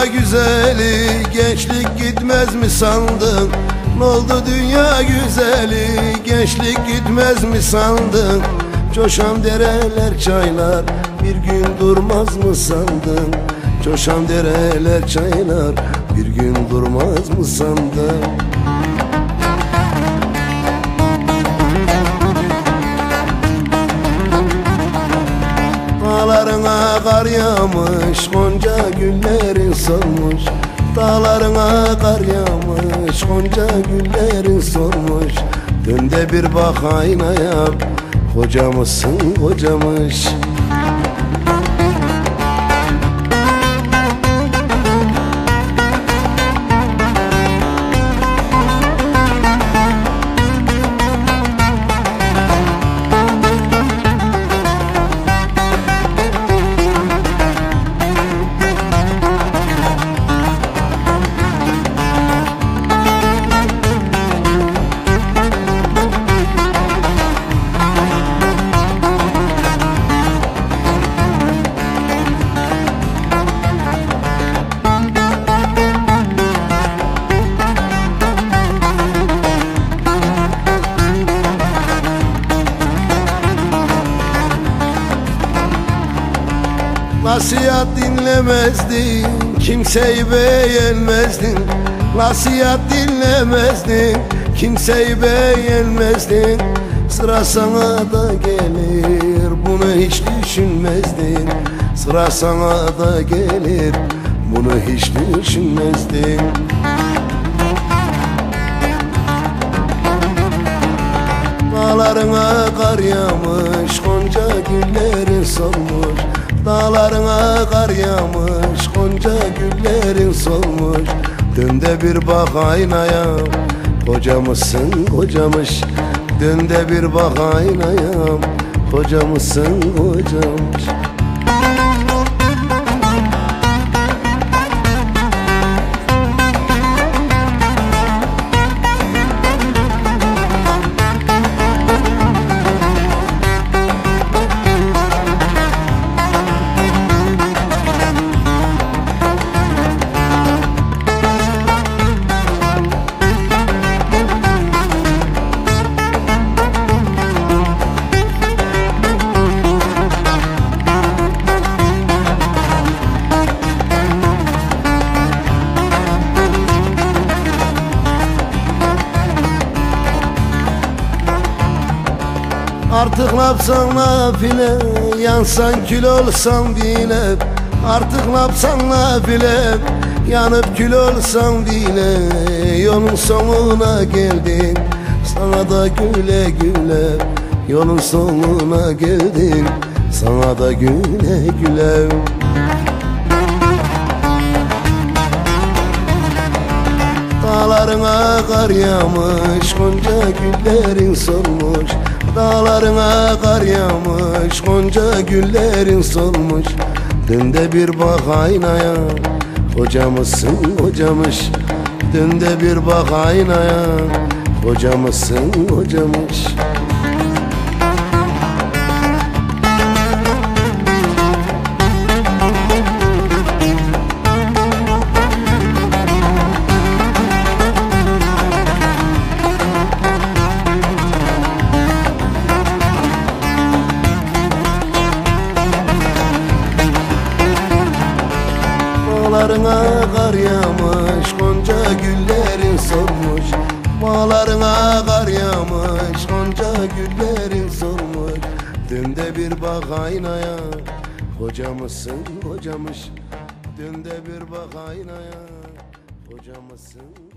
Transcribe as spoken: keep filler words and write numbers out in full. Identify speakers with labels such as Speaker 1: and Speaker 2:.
Speaker 1: dünya güzeli, gençlik gitmez mi sandın? Ne oldu dünya güzeli, gençlik gitmez mi sandın? Coşan dereler çaylar, bir gün durmaz mı sandın? Coşan dereler çaylar, bir gün durmaz mı sandın? Dağlarına kar yağmış, gonca güllerin solmuş. Dağlarına kar yağmış, gonca güllerin solmuş. Dön de bir bak aynaya, koca mısın kocamış? Nasihat dinlemezdin, kimseyi beğenmezdin. Nasihat dinlemezdin, kimseyi beğenmezdin. Sıra sana da gelir, bunu hiç düşünmezdin. Sıra sana da gelir, bunu hiç düşünmezdin. Dağlarına kar yağmış, gonca güllerin solmuş. Dağlarına kar yağmış, gonca güllerin solmuş. Dön de bir bak aynaya, koca mısın kocamış? Dön de bir bak aynaya, koca mısın kocamış? Artık napsan nafile, yansan kül olsan bile. Artık napsan nafile, yanıp kül olsan bile. Yolun sonuna geldin, sana da güle güle. Yolun sonuna geldin, sana da güle güle. Dağlarına kar yağmış, gonca güllerin solmuş. Dağlarına kar yağmış, gonca güllerin solmuş. Dön de bir bak aynaya, koca mısın kocamış? Dön de bir bak aynaya, koca mısın kocamış? Bağlarına kar yağmış, gonca güllerin solmuş. Bağlarına kar yağmış, gonca güllerin solmuş. Dön de bir bak aynaya, koca mısın kocamış? Dön de bir bak aynaya, koca mısın?